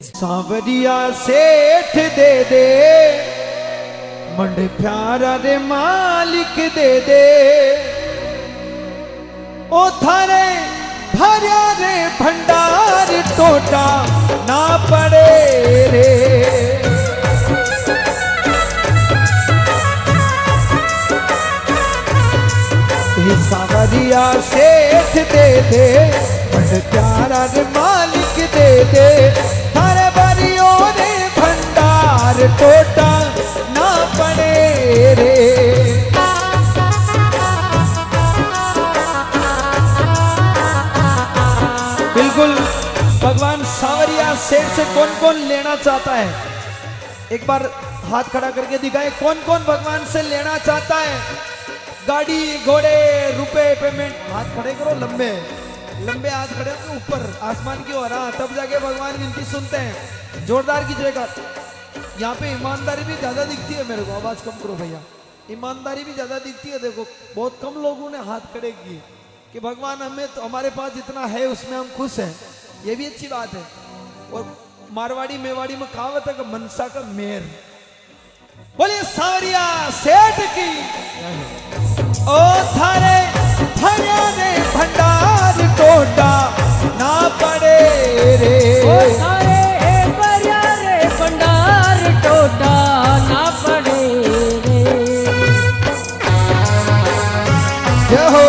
सांवरिया सेठ दे दे मंड प्यारा रे मालिक दे दे ओ थारे भरिया रे भंडार टोटा ना पड़े रे। सांवरिया सेठ दे दे मंड प्यारा रे मालिक दे दे थारे भरियो रे भंडार टोटा ना पड़े रे। बिल्कुल भगवान सांवरिया सेठ से कौन कौन लेना चाहता है, एक बार हाथ खड़ा करके दिखाए कौन कौन भगवान से लेना चाहता है। गाड़ी घोड़े रुपए पेमेंट, हाथ खड़े करो, लंबे लंबे हाथ खड़े हो ऊपर आसमान की ओर, तब जाके भगवान विनती सुनते हैं। जोरदार की जयकार। यहाँ पे ईमानदारी भी ज्यादा दिखती है मेरे को, आवाज कम करो भैया, ईमानदारी भी ज्यादा दिखती है। देखो बहुत कम लोगों ने हाथ खड़े किए कि भगवान हमें तो हमारे पास जितना है उसमें हम खुश हैं, ये भी अच्छी बात है। और मारवाड़ी मेवाड़ी में कहावत है कि मनसा का मेर। बोलिए सांवरिया सेठ की। ओ थारे भरिया रे भंडार टोटा ना पड़े रे। ओ थारे भरिया रे भंडार टोटा ना पड़े रे। जय हो।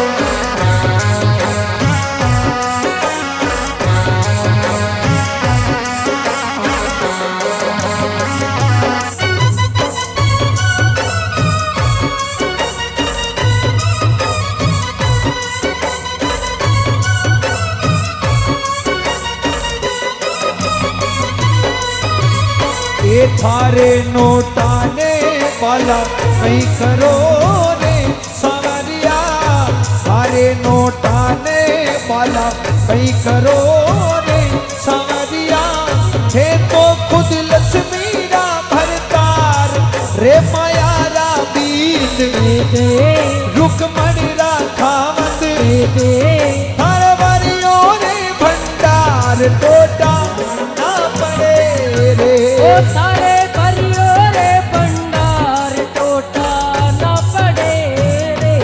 ये थारे नोटाने वाला कहीं करो रे सांवरिया, थारे नोटाने वाला कहीं करो रे सांवरिया। थे तो खुद लक्ष्मी रा भरतार रे मायारा बीत दे रुकमणी रा खावत दे थारे भरियो रे भंडार टोटा ना पड़े रे। ओ थारे भरियो रे भंडार टोटा ना पड़े रे।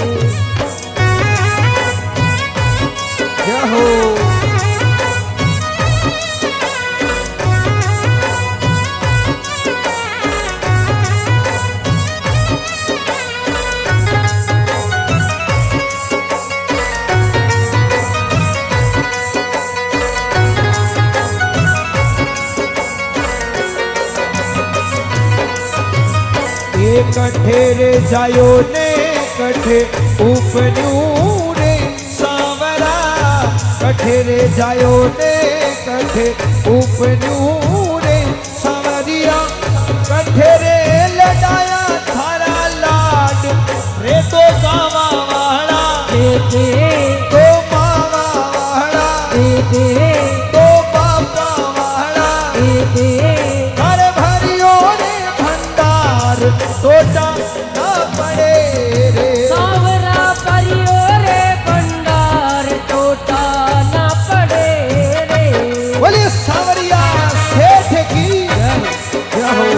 जय हो। कठे रे जायो ने कठे उपन्यू रे सांवरा, कठे रे जायो ने कठे उपन्यू रे सांवरिया। कठे रे लडाया थारा लाड रे तो गावा वाला दे तो मावा वाला दे तो बापा वाला दे हर भरियो रे भंडार टोटा ना पड़े रे। सांवरा भरियो रे भंडार टोटा ना पड़े रे। बोलिए सांवरिया सेठ की जय हो।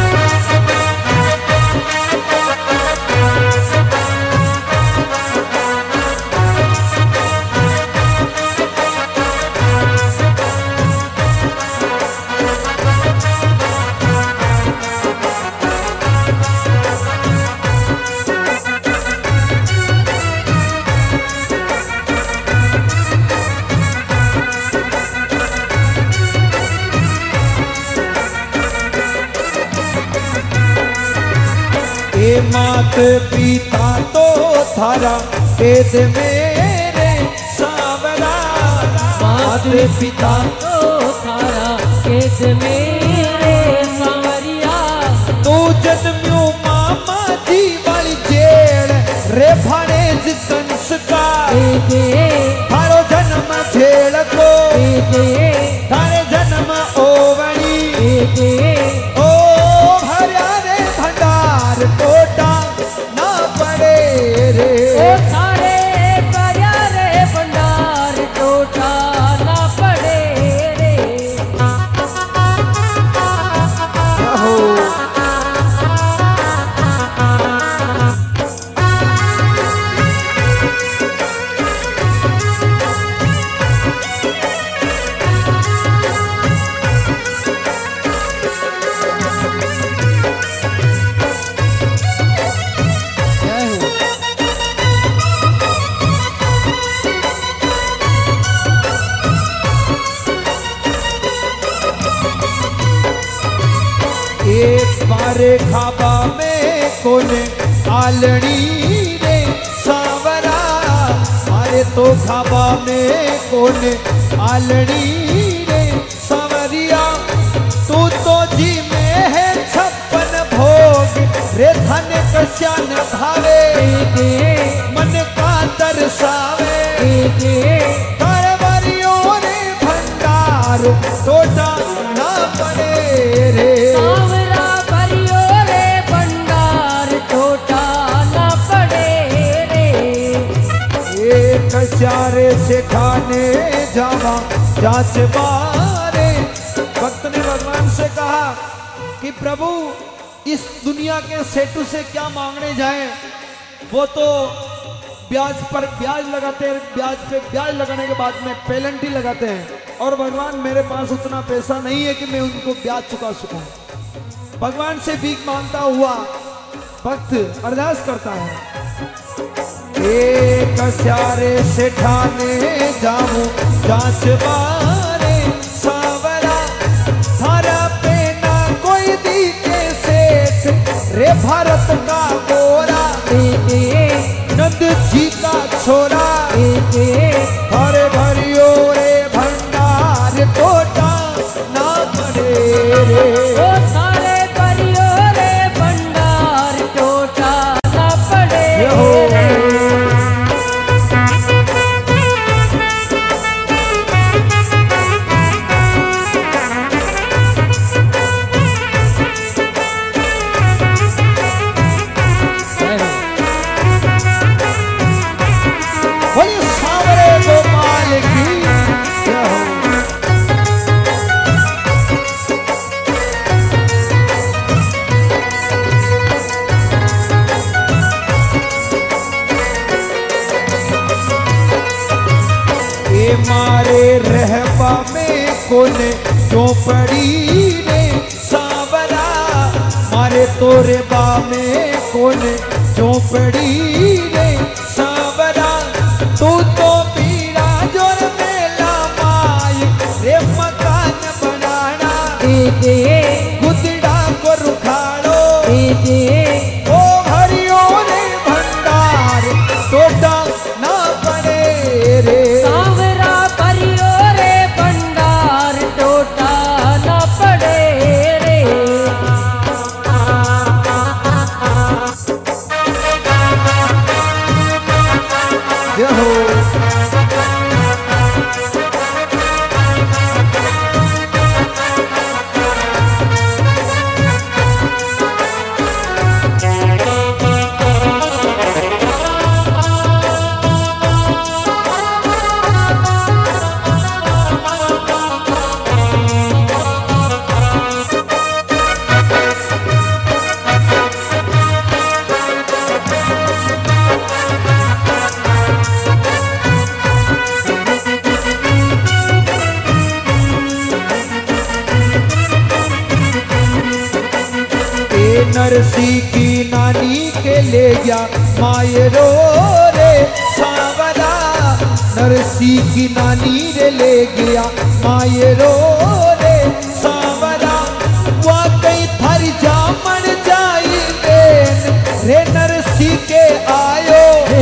मात पिता तो थारा वेद मेरे सांवरा, मात पिता तो थारा केस मेरे सांवरिया। तू जन्म्यो मामा जी वाली जेल रे भाणेज कंस का दे थारो जन्म झेल को दे थारे जन्म ओवणी दे ओ भरिया रे भंडार टोटा ना पड़े रे। ओ थारे भरिया रे भंडार टोटा ना पड़े रे। एक बारे खाबा में कोने आलड़ी रे सांवरा, मारे तो खाबा में कोने आलड़ी रे सांवरिया। तू तो जी में है 56 भोग रे, धन कस्या न भावे मन का तरसावे। करवरियों रे भंडार टोटा ना पड़े रे, सांवरा परियो रे भंडार टोटा ना पड़े रे। एक स्यारे से खाने जावा जाच बारे। भक्त ने भगवान से कहा कि प्रभु इस दुनिया के सेठू से क्या मांगने जाएं, वो तो ब्याज पर ब्याज लगाते हैं, ब्याज पे ब्याज लगाने के बाद में पेनल्टी लगाते हैं, और भगवान मेरे पास उतना पैसा नहीं है कि मैं उनको ब्याज चुका सकूं। भगवान से भीख मांगता हुआ भक्त अरदास करता है। एक स्यारे से ठाने जाऊं जांच बारे सांवरा, थारा पे ना कोई दी के सेठ रे भारत का गोरा। नंद जी का छोरा हरे भरियो रे भंडार टोटा ना पड़े रे, ओ सारे परियो रे भंडार टोटा ना पड़े। बोलिए सांवरे गोपाल की जय हो। ये मारे रहबा में कोने चौपड़ी रे सांवरा, मारे तोरे बा में कोने चौपड़ी रे सांवरा। तू तो पीड़ा जोर मेला माई रे मकान बनाना, गुदड़ा को रुखाड़ो ओ हरियो रे भंडार टोटा ना पड़े रे, सांवरा परियो रे भंडार टोटा ना पड़े रे। जय हो। नरसी की नानी के ले गया मायरो रे सांवरा, नरसी की नानी रे ले गया मायरो रे सांवरा। वाकई थारी जामन जाई बेन रे नरसी के आयो,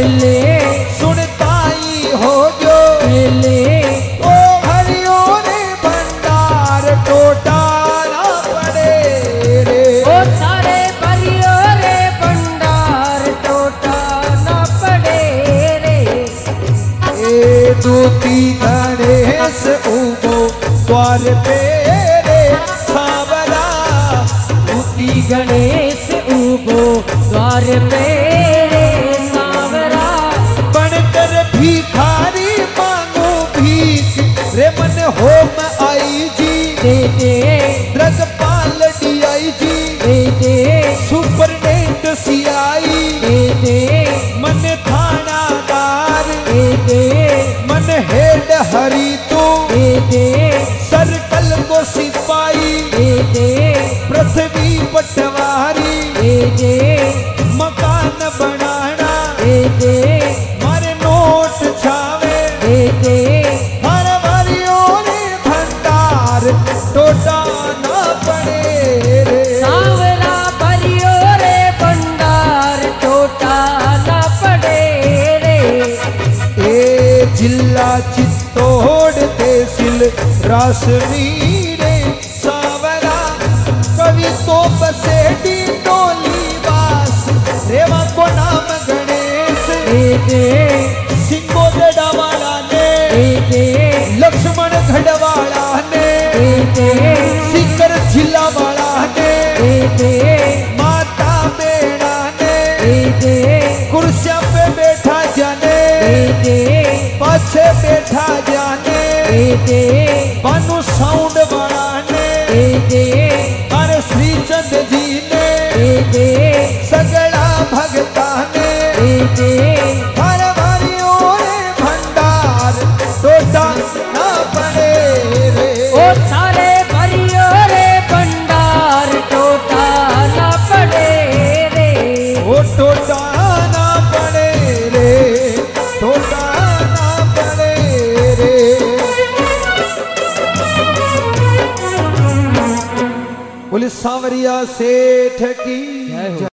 सुनताई हो जो ओ हरियो रे भंडार टोटा ना पड़े रे, ओ सारे परियो रे भंडार टोटा ना पड़े रे। ए दूती गणेश उगो द्वार पे रे सांवरा, दूती गणेश उगो द्वार पे रे सांवरा। बनकर भिखारी मांगो भीख रे मन होम आई जी, द्रगपाल डीआई जी, सुपरडेंट सीआई, मन थानादार, मन हेड हरी तो सर्कल को सिपाही, पृथ्वी पटवारी, मकान बनाना मारे नोट छावे, हर भरियो रे भंडार टोटा ना पड़े रे। रास मीरे सावरा कवि तो बसे डोली बास रेवा को नाम गणेश सिंगो गढ़वाला ने लक्ष्मण गढ़वाला ने सिकर जिला वाला ने माता बेड़ा ने कुर्सिया पे बैठा जाने पाछे बैठा जाने बानू साउंड वाला ने अरे श्री चंद जी ने सगड़ा भगता ने हर भारियों रे भंडार टोटा ना पड़े रे ओ सारे भरियो रे भंडार टोटा ना पड़े रे ओ टोटा ना पड़े रे टोटा ना पड़े रे बोले सांवरिया सेठ की